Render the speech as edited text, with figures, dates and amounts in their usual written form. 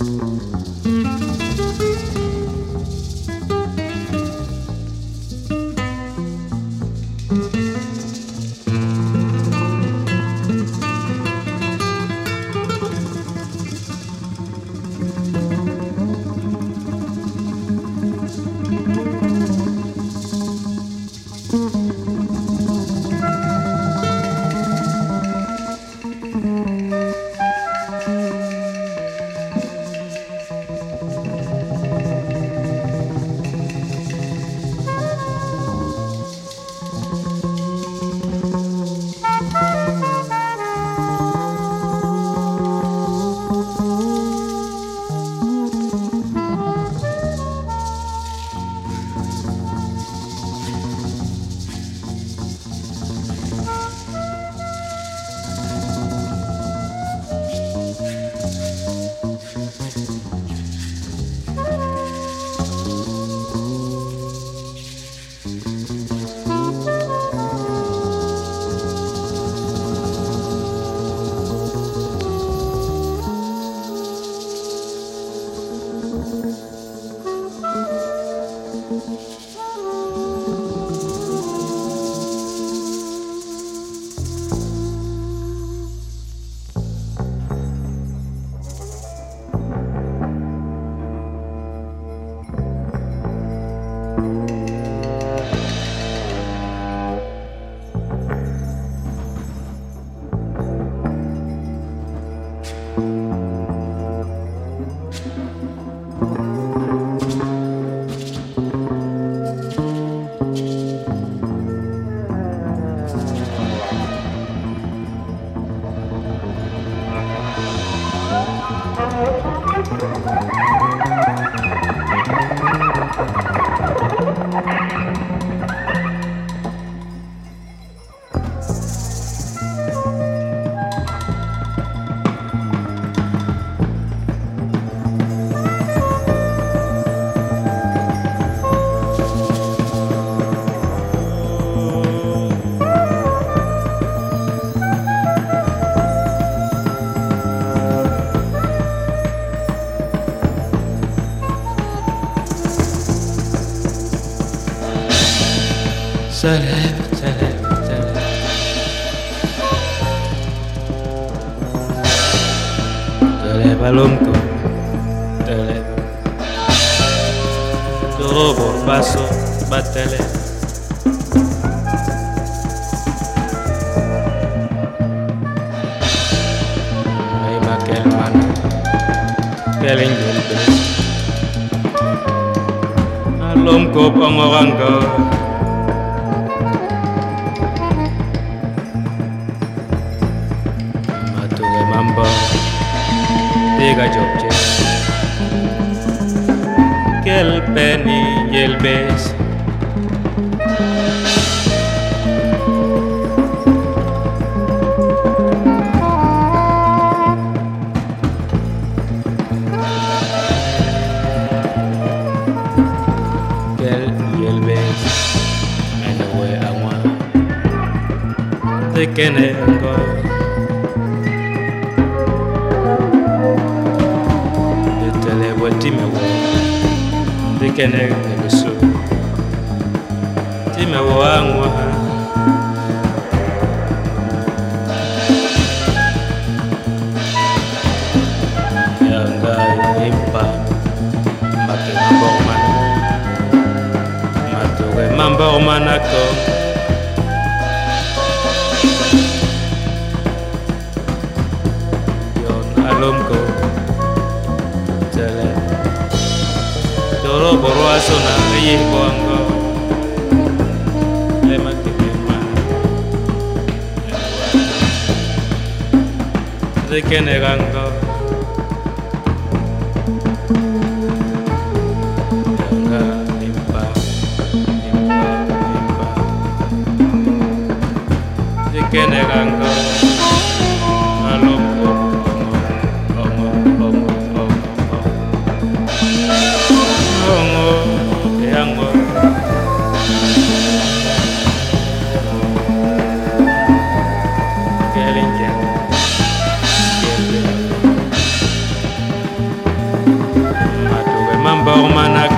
Balonco, tele, todo por paso, batele. Ay makel mana, keling jumpe. Alonco pangorangga. Matuge mamba. Diga Jobje que el penny y el beso que el y el beso me lo voy a amar de que nengo Time wo de kene negoso time wo angwa yanga impa mate mambo mana matuwe mambo mana ko yon alomko tele Toro boro asona eye boango le makema de kenegango yanga impa de kenegango aloko Keling mbor manak